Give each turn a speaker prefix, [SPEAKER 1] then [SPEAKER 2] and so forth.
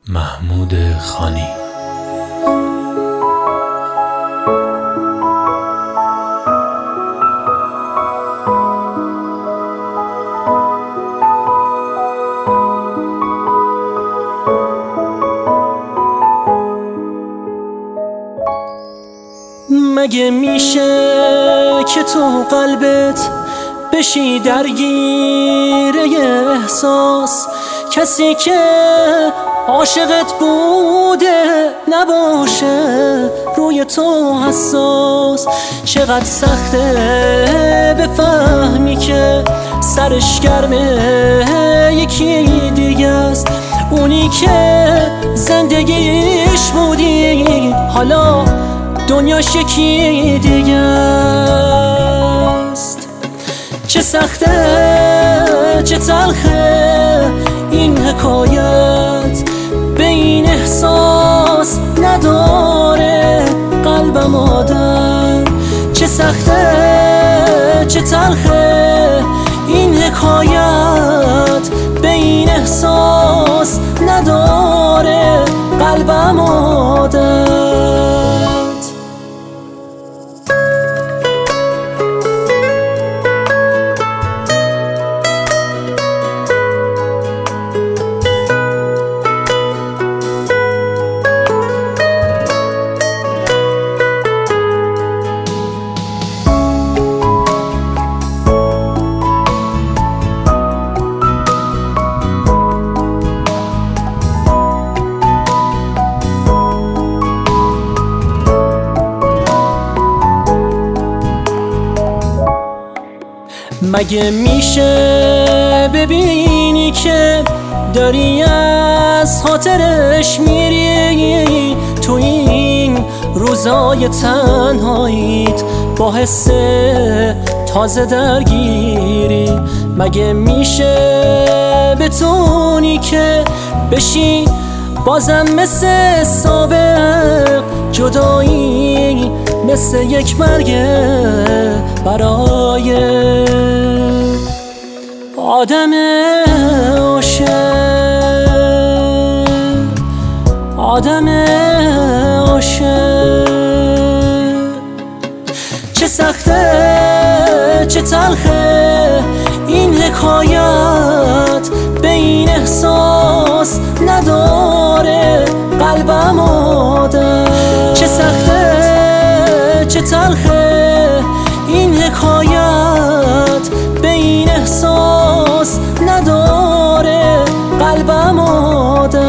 [SPEAKER 1] محمود خانی.
[SPEAKER 2] مگه میشه که تو قلبت بشی درگیره احساس؟ کسی که عاشقت بوده نباشه روی تو حساس. چقدر سخته بفهمی که سرش گرمه یکی دیگه است، اونی که زندگیش بودی حالا دنیاش یکی دیگه است. چه سخته چه تلخه این حکایت، به این احساس نداره قلبم عادت. چه سخته چه تلخه این حکایت، به این احساس نداره قلبم عادت. مگه میشه ببینی که داری از خاطرش میری؟ تو این روزای تنهاییت با حس تازه درگیری. مگه میشه بتونی که بشی بازم مثل سابق؟ جدایی مثل یک مرگه برای آدم عاشق، آدم عاشق. چه سخته چه تلخه این حکایت، به این احساس نداره قلبم عادت. چه سخته چه تلخه این حکایت، به این احساس نداره قلبم عادت.